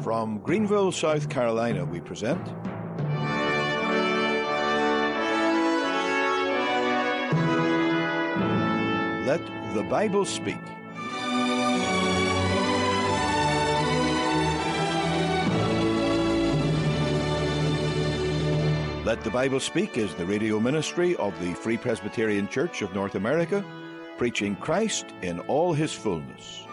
From Greenville, South Carolina, we present Let the Bible Speak. Let the Bible Speak is the radio ministry of the Free Presbyterian Church of North America, preaching Christ in all his fullness.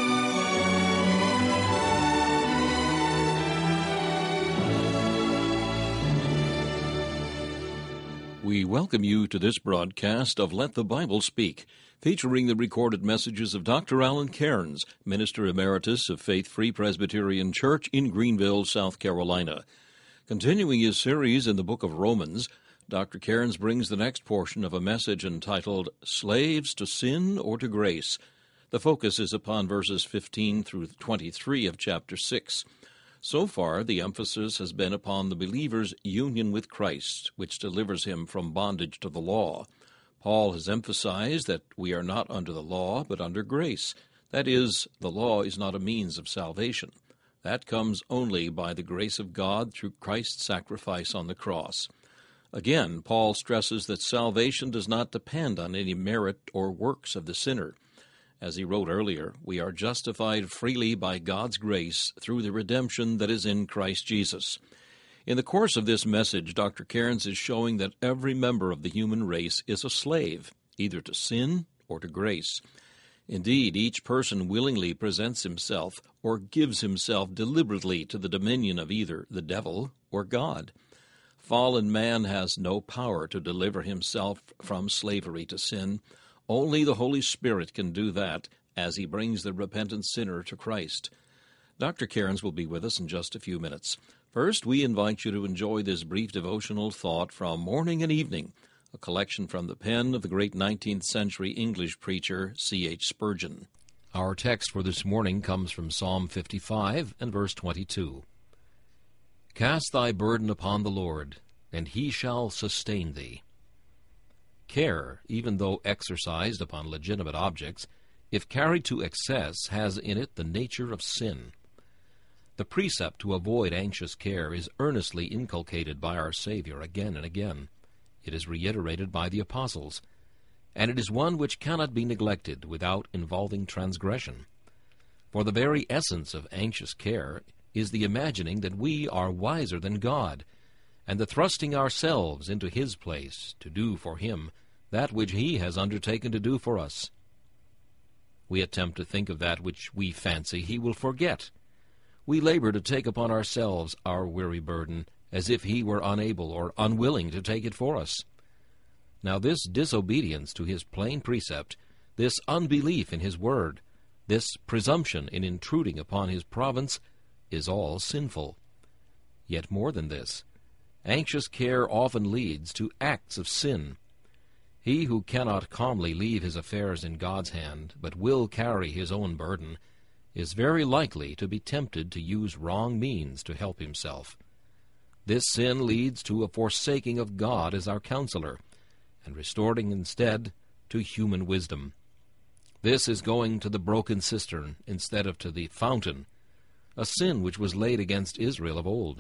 We welcome you to this broadcast of Let the Bible Speak, featuring the recorded messages of Dr. Alan Cairns, Minister Emeritus of Faith Free Presbyterian Church in Greenville, South Carolina. Continuing his series in the book of Romans, Dr. Cairns brings the next portion of a message entitled, Slaves to Sin or to Grace. The focus is upon verses 15 through 23 of chapter 6. So far, the emphasis has been upon the believer's union with Christ, which delivers him from bondage to the law. Paul has emphasized that we are not under the law, but under grace. That is, the law is not a means of salvation. That comes only by the grace of God through Christ's sacrifice on the cross. Again, Paul stresses that salvation does not depend on any merit or works of the sinner. As he wrote earlier, we are justified freely by God's grace through the redemption that is in Christ Jesus. In the course of this message, Dr. Cairns is showing that every member of the human race is a slave, either to sin or to grace. Indeed, each person willingly presents himself or gives himself deliberately to the dominion of either the devil or God. Fallen man has no power to deliver himself from slavery to sin. Only the Holy Spirit can do that as he brings the repentant sinner to Christ. Dr. Cairns will be with us in just a few minutes. First, we invite you to enjoy this brief devotional thought from Morning and Evening, a collection from the pen of the great 19th century English preacher C.H. Spurgeon. Our text for this morning comes from Psalm 55 and verse 22. Cast thy burden upon the Lord, and he shall sustain thee. Care, even though exercised upon legitimate objects, if carried to excess, has in it the nature of sin. The precept to avoid anxious care is earnestly inculcated by our Savior again and again. It is reiterated by the apostles, and it is one which cannot be neglected without involving transgression. For the very essence of anxious care is the imagining that we are wiser than God, and the thrusting ourselves into his place to do for him that which he has undertaken to do for us. We attempt to think of that which we fancy he will forget. We labor to take upon ourselves our weary burden, as if he were unable or unwilling to take it for us. Now this disobedience to his plain precept, this unbelief in his word, this presumption in intruding upon his province, is all sinful. Yet more than this, anxious care often leads to acts of sin. He who cannot calmly leave his affairs in God's hand, but will carry his own burden, is very likely to be tempted to use wrong means to help himself. This sin leads to a forsaking of God as our counselor, and restoring instead to human wisdom. This is going to the broken cistern instead of to the fountain, a sin which was laid against Israel of old.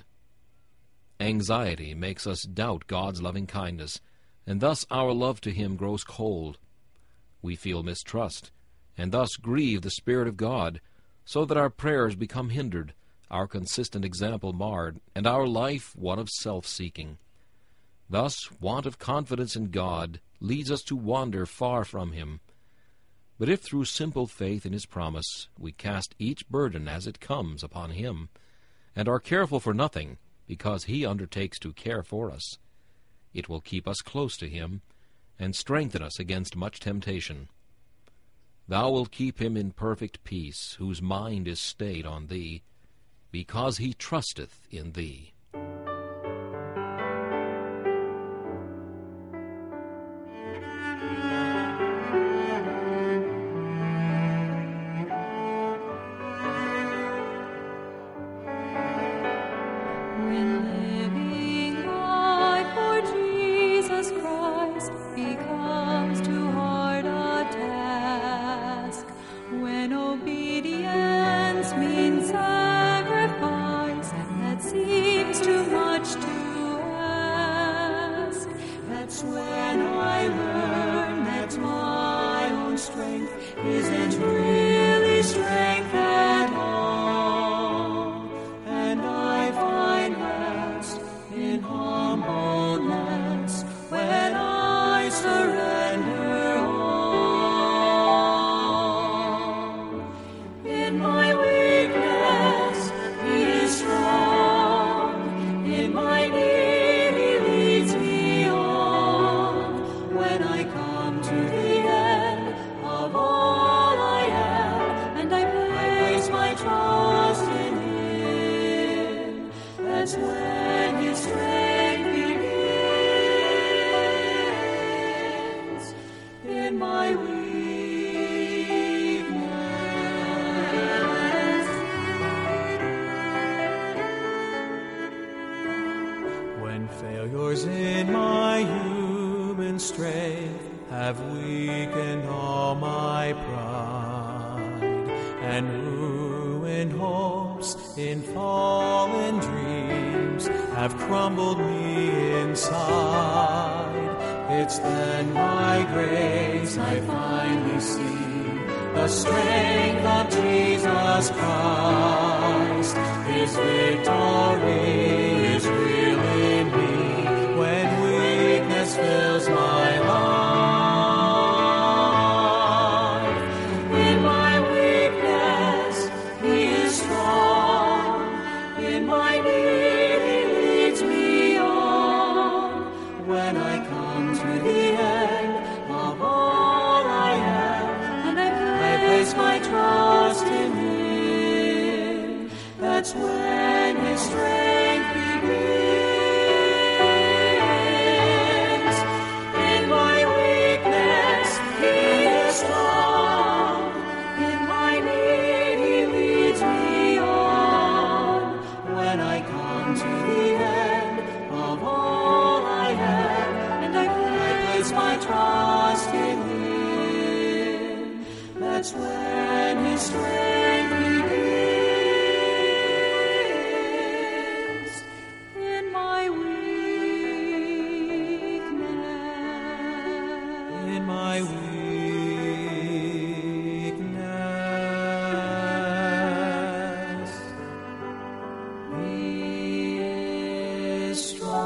Anxiety makes us doubt God's loving kindness, and thus our love to him grows cold. We feel mistrust, and thus grieve the Spirit of God, so that our prayers become hindered, our consistent example marred, and our life one of self-seeking. Thus, want of confidence in God leads us to wander far from him. But if through simple faith in his promise we cast each burden as it comes upon him, and are careful for nothing, because he undertakes to care for us, it will keep us close to him, and strengthen us against much temptation. Thou wilt keep him in perfect peace, whose mind is stayed on thee, because he trusteth in thee. When obedience means sacrifice, Years in my human strength have weakened all my pride, and ruined hopes in fallen dreams have crumbled me inside. It's then by grace I finally see the strength of Jesus Christ. His victory is real in me when weakness fills my life. In my weakness, He is strong. In my need, He leads me on. When I come to the end of all I am, and I place my trust in Him, that's when His strength begins. In my weakness, He is strong. In my need, He leads me on. When I come to the end of all I am, and I place my trust in Him, that's when His strength begins. In my weakness. In my weakness, He is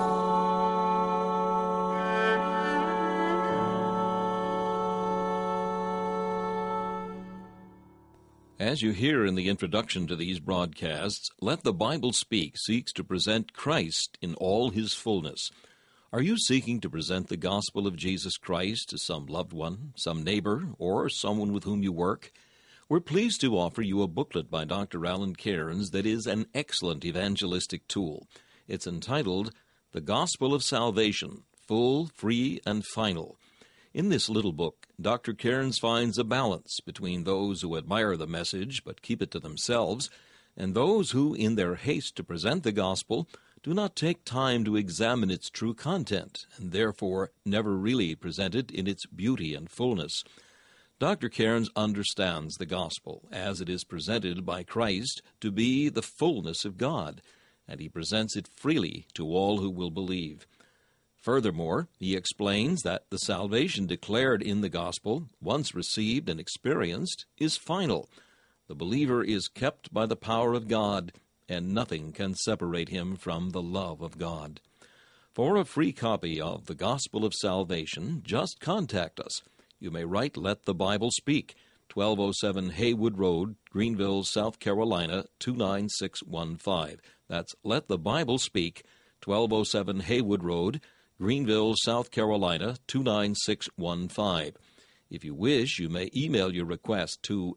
strong. As you hear in the introduction to these broadcasts, Let the Bible Speak seeks to present Christ in all His fullness. Are you seeking to present the gospel of Jesus Christ to some loved one, some neighbor, or someone with whom you work? We're pleased to offer you a booklet by Dr. Alan Cairns that is an excellent evangelistic tool. It's entitled The Gospel of Salvation, Full, Free, and Final. In this little book, Dr. Cairns finds a balance between those who admire the message but keep it to themselves, and those who, in their haste to present the gospel, do not take time to examine its true content, and therefore never really present it in its beauty and fullness. Dr. Cairns understands the gospel, as it is presented by Christ, to be the fullness of God, and he presents it freely to all who will believe. Furthermore, he explains that the salvation declared in the gospel, once received and experienced, is final. The believer is kept by the power of God, and nothing can separate him from the love of God. For a free copy of the Gospel of Salvation, just contact us. You may write Let the Bible Speak, 1207 Haywood Road, Greenville, South Carolina, 29615. That's Let the Bible Speak, 1207 Haywood Road, Greenville, South Carolina, 29615. If you wish, you may email your request to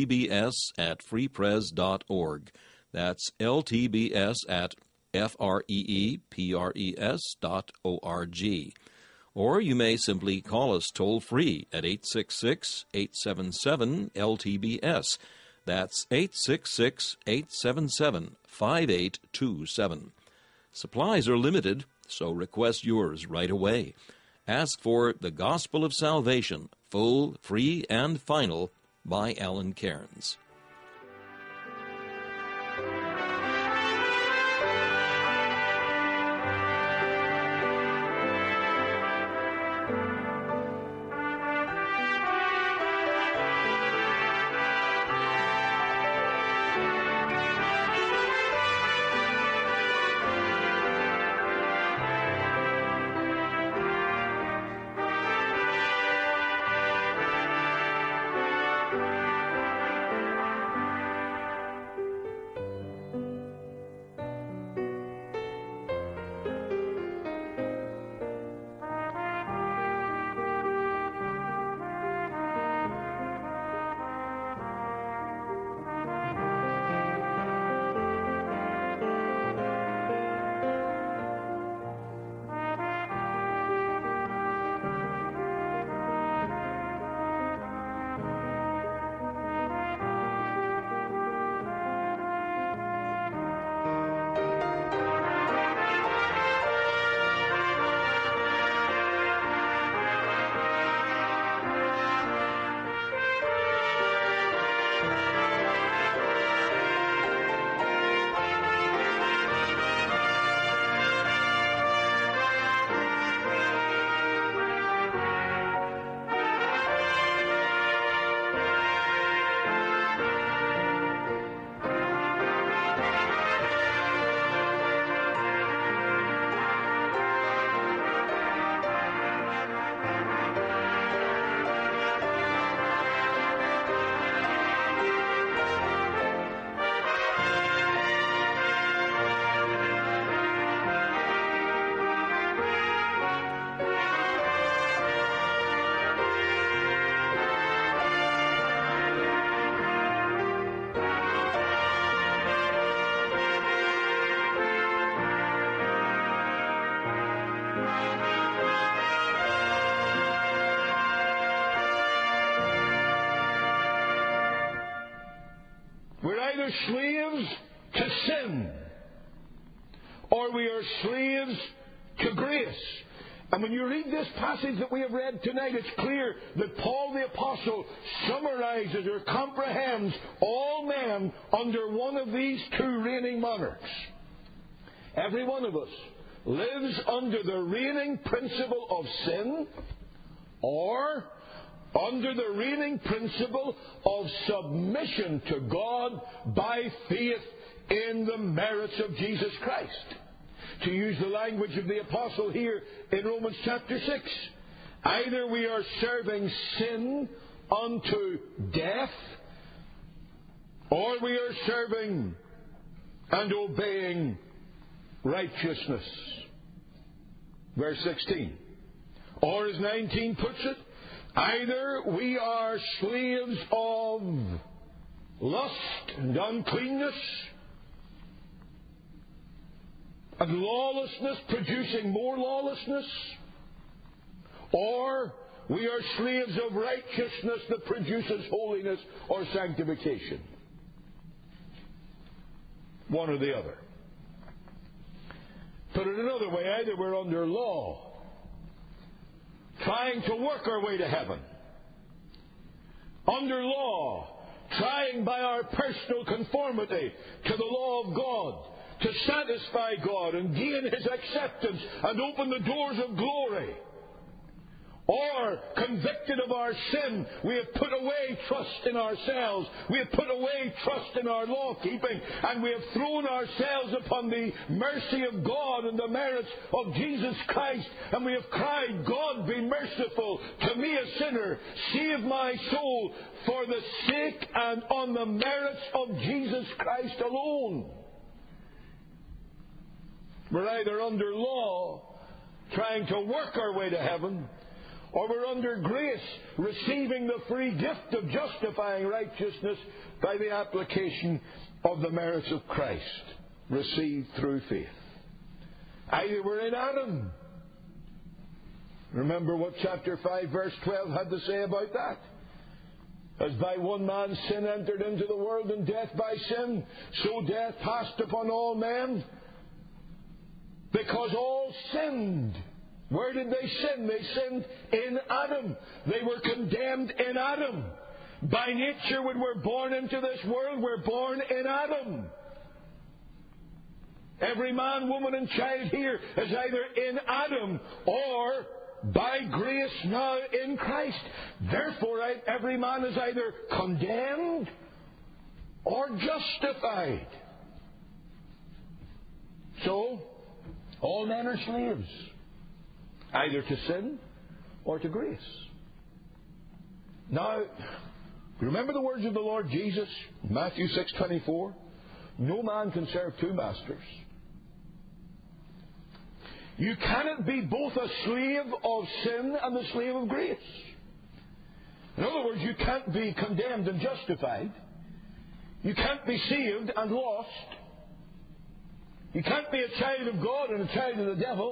ltbs@freepres.org. That's ltbs@freepres.org. Or you may simply call us toll-free at 866-877-LTBS. That's 866-877-5827. Supplies are limited, so request yours right away. Ask for The Gospel of Salvation, Full, Free, and Final by Alan Cairns. We're either slaves to sin, or we are slaves to grace. And when you read this passage that we have read tonight, it's clear that Paul the Apostle summarizes or comprehends all men under one of these two reigning monarchs. Every one of us lives under the reigning principle of sin, or under the reigning principle of submission to God by faith in the merits of Jesus Christ. To use the language of the apostle here in Romans chapter 6, either we are serving sin unto death, or we are serving and obeying righteousness. Verse 16. Or as 19 puts it, either we are slaves of lust and uncleanness, and lawlessness producing more lawlessness, or we are slaves of righteousness that produces holiness or sanctification. One or the other. Put it another way, either we're under law, trying to work our way to heaven. Under law, trying by our personal conformity to the law of God to satisfy God and gain His acceptance and open the doors of glory. Or, convicted of our sin, we have put away trust in ourselves. We have put away trust in our law-keeping, and we have thrown ourselves upon the mercy of God and the merits of Jesus Christ. And we have cried, God, be merciful to me, a sinner. Save my soul for the sake and on the merits of Jesus Christ alone. We're either under law, trying to work our way to heaven, or we're under grace, receiving the free gift of justifying righteousness by the application of the merits of Christ, received through faith. Either we're in Adam. Remember what chapter 5 verse 12 had to say about that. As by one man sin entered into the world, and death by sin, so death passed upon all men, because all sinned. Where did they sin? They sinned in Adam. They were condemned in Adam. By nature, when we're born into this world, we're born in Adam. Every man, woman, and child here is either in Adam or by grace now in Christ. Therefore, every man is either condemned or justified. So, all men are slaves, either to sin or to grace. Now, remember the words of the Lord Jesus, Matthew 6:24? No man can serve two masters. You cannot be both a slave of sin and a slave of grace. In other words, you can't be condemned and justified. You can't be saved and lost. You can't be a child of God and a child of the devil.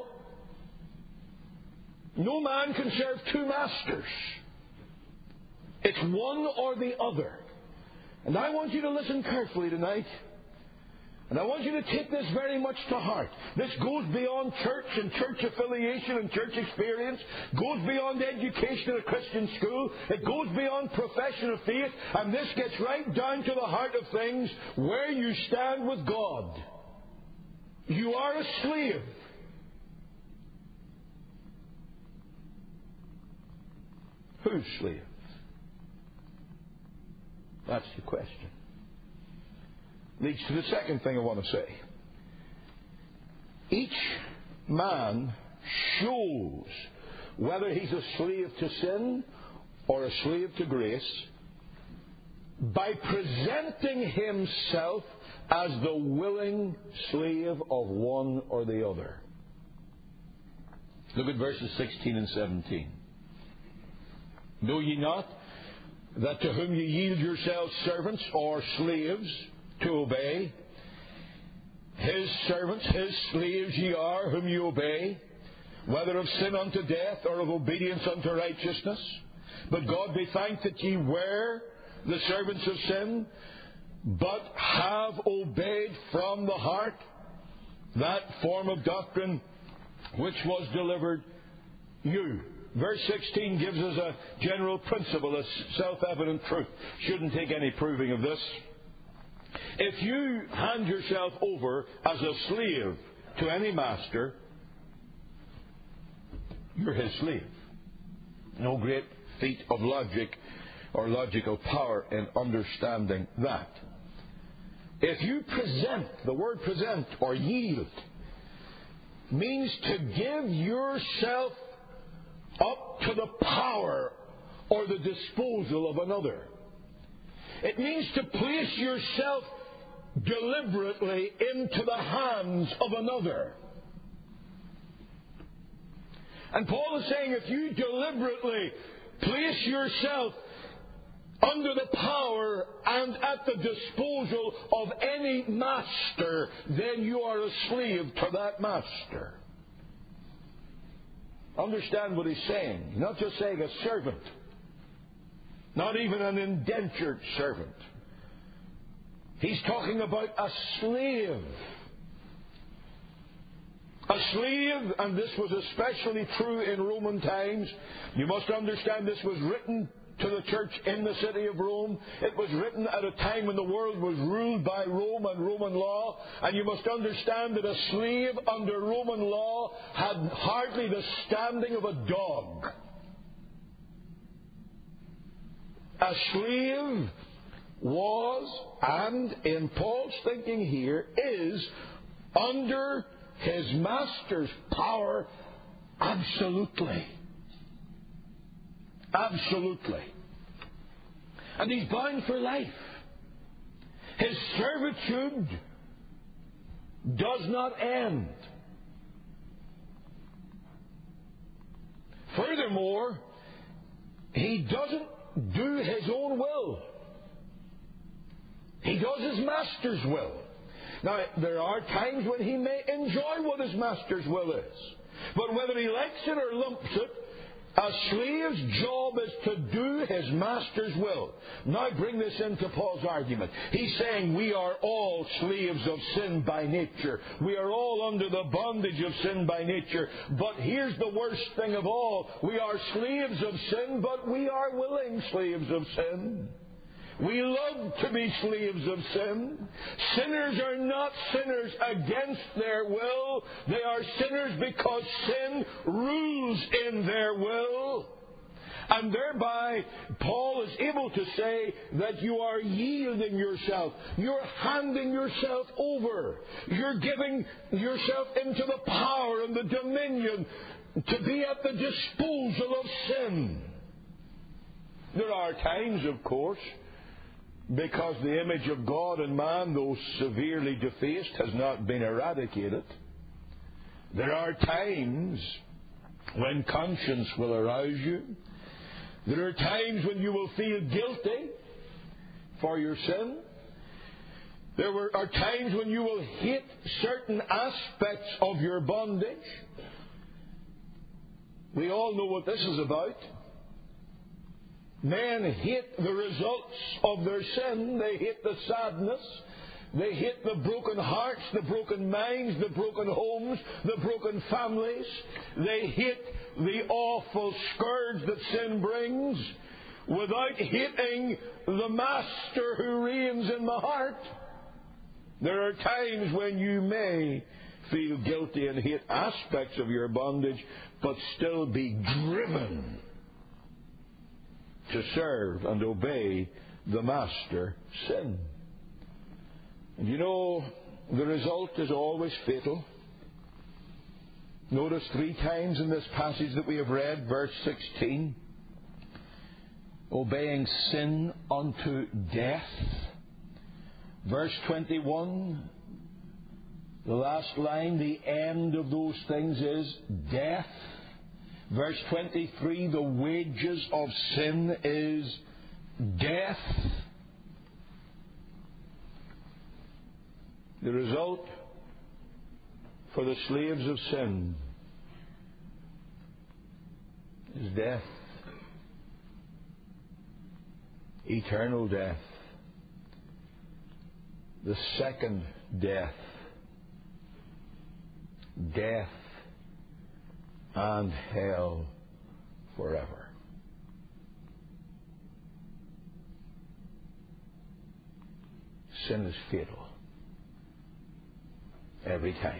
No man can serve two masters. It's one or the other. And I want you to listen carefully tonight. And I want you to take this very much to heart. This goes beyond church and church affiliation and church experience. Goes beyond education in a Christian school. It goes beyond profession of faith. And this gets right down to the heart of things, where you stand with God. You are a slave. Whose slave? That's the question. Leads to the second thing I want to say. Each man shows whether he's a slave to sin or a slave to grace by presenting himself as the willing slave of one or the other. Look at verses 16 and 17. Know ye not that to whom ye yield yourselves servants or slaves to obey, his servants, his slaves ye are, whom ye obey, whether of sin unto death or of obedience unto righteousness? But God be thanked that ye were the servants of sin, but have obeyed from the heart that form of doctrine which was delivered you. Verse 16 gives us a general principle, a self-evident truth. Shouldn't take any proving of this. If you hand yourself over as a slave to any master, you're his slave. No great feat of logic or logical power in understanding that. If you present, the word present or yield, means to give yourself up to the power or the disposal of another. It means to place yourself deliberately into the hands of another. And Paul is saying if you deliberately place yourself under the power and at the disposal of any master, then you are a slave to that master. Understand what he's saying. He's not just saying a servant, not even an indentured servant. He's talking about a slave. A slave, and this was especially true in Roman times. You must understand this was written to the church in the city of Rome. It was written at a time when the world was ruled by Rome and Roman law. And you must understand that a slave under Roman law had hardly the standing of a dog. A slave was, and in Paul's thinking here, is under his master's power absolutely. Absolutely. And he's bound for life. His servitude does not end. Furthermore, he doesn't do his own will. He does his master's will. Now, there are times when he may enjoy what his master's will is. But whether he likes it or lumps it, a slave's job is to do his master's will. Now bring this into Paul's argument. He's saying we are all slaves of sin by nature. We are all under the bondage of sin by nature. But here's the worst thing of all. We are slaves of sin, but we are willing slaves of sin. We love to be slaves of sin. Sinners are not sinners against their will. They are sinners because sin rules in their will. And thereby, Paul is able to say that you are yielding yourself. You're handing yourself over. You're giving yourself into the power and the dominion to be at the disposal of sin. There are times, of course, because the image of God in man, though severely defaced, has not been eradicated. There are times when conscience will arouse you. There are times when you will feel guilty for your sin. There are times when you will hate certain aspects of your bondage. We all know what this is about. Men hate the results of their sin. They hate the sadness. They hate the broken hearts, the broken minds, the broken homes, the broken families. They hate the awful scourge that sin brings without hating the master who reigns in the heart. There are times when you may feel guilty and hate aspects of your bondage, but still be driven to serve and obey the master, sin. And you know, the result is always fatal. Notice 3 times in this passage that we have read, verse 16, obeying sin unto death. Verse 21, the last line, the end of those things is death. Verse 23, the wages of sin is death. The result for the slaves of sin is death. Eternal death. the second death. Death and hell forever. Sin is fatal. Every time.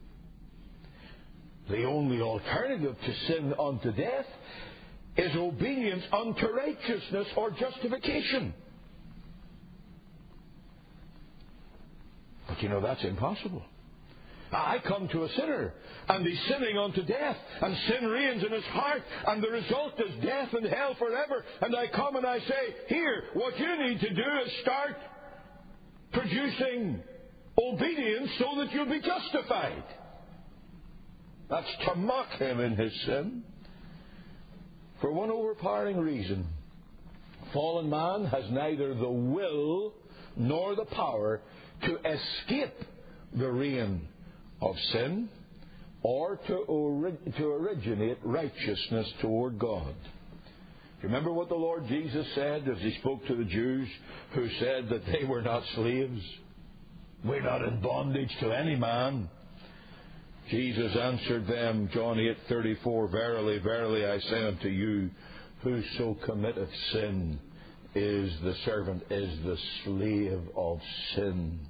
The only alternative to sin unto death is obedience unto righteousness or justification. But you know, that's impossible. I come to a sinner, and he's sinning unto death, and sin reigns in his heart, and the result is death and hell forever. And I come and I say, here, what you need to do is start producing obedience so that you'll be justified. That's to mock him in his sin. For one overpowering reason, fallen man has neither the will nor the power to escape the reign of sin or to originate righteousness toward God. Do you remember what the Lord Jesus said as he spoke to the Jews who said that they were not slaves? We're not in bondage to any man. Jesus answered them, John 8:34, Verily, verily, I say unto you, whoso committeth sin is the servant, is the slave of sin.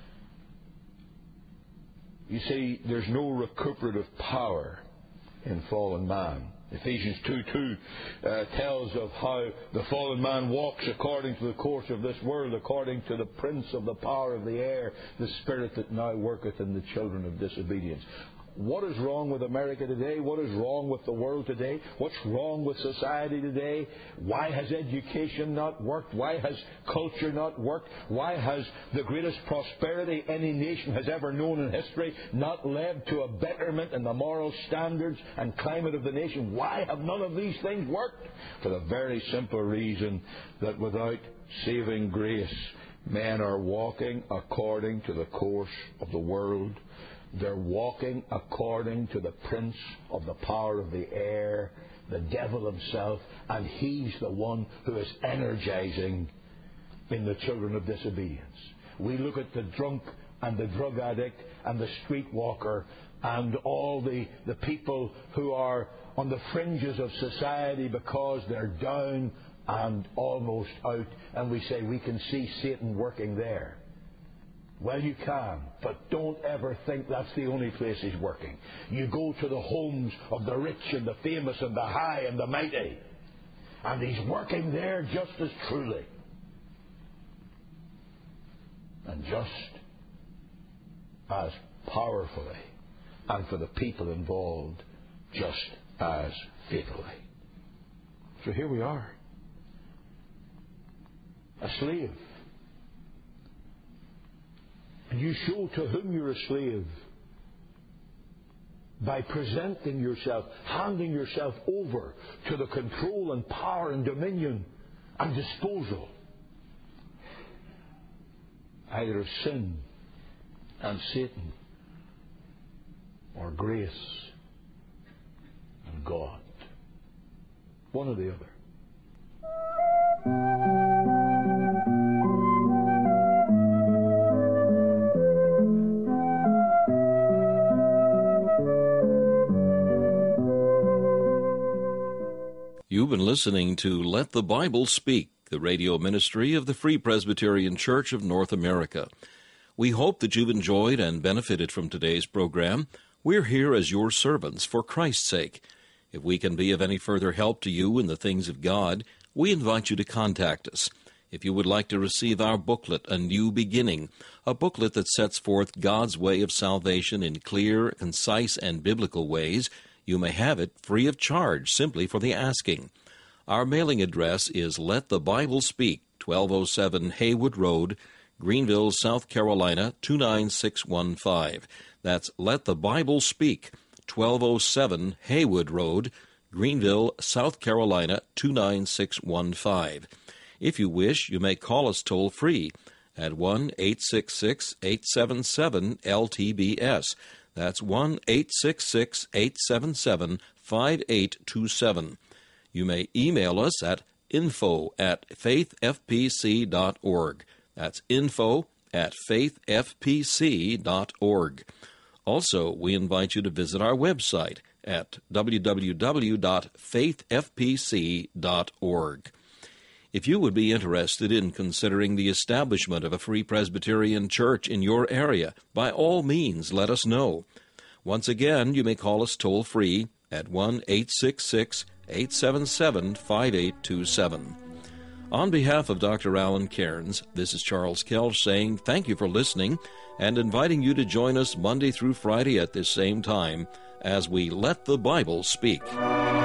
You see, there's no recuperative power in fallen man. Ephesians 2:2 tells of how the fallen man walks according to the course of this world, according to the prince of the power of the air, the spirit that now worketh in the children of disobedience. What is wrong with America today? What is wrong with the world today? What's wrong with society today? Why has education not worked? Why has culture not worked? Why has the greatest prosperity any nation has ever known in history not led to a betterment in the moral standards and climate of the nation? Why have none of these things worked? For the very simple reason that without saving grace, men are walking according to the course of the world. They're walking according to the prince of the power of the air, the devil himself, and he's the one who is energizing in the children of disobedience. We look at the drunk and the drug addict and the streetwalker and all the people who are on the fringes of society because they're down and almost out, and we say we can see Satan working there. Well, you can, but don't ever think that's the only place he's working. You go to the homes of the rich and the famous and the high and the mighty, and he's working there just as truly. And just as powerfully, and for the people involved, just as fatally. So here we are. A slave. And you show to whom you're a slave by presenting yourself, handing yourself over to the control and power and dominion and disposal either of sin and Satan or grace and God. One or the other. You've been listening to Let the Bible Speak, the radio ministry of the Free Presbyterian Church of North America. We hope that you've enjoyed and benefited from today's program. We're here as your servants for Christ's sake. If we can be of any further help to you in the things of God, we invite you to contact us. If you would like to receive our booklet, A New Beginning, a booklet that sets forth God's way of salvation in clear, concise, and biblical ways, you may have it free of charge simply for the asking. Our mailing address is Let the Bible Speak, 1207 Haywood Road, Greenville, South Carolina, 29615. That's Let the Bible Speak, 1207 Haywood Road, Greenville, South Carolina, 29615. If you wish, you may call us toll-free at 1-866-877-LTBS. That's 1-866-877-5827. You may email us at info@faithfpc.org. That's info at faithfpc.org. Also, we invite you to visit our website at www.faithfpc.org. If you would be interested in considering the establishment of a Free Presbyterian Church in your area, by all means let us know. Once again, you may call us toll-free at 1-866-877-5827. On behalf of Dr. Alan Cairns, this is Charles Kelch saying thank you for listening and inviting you to join us Monday through Friday at this same time as we Let the Bible Speak.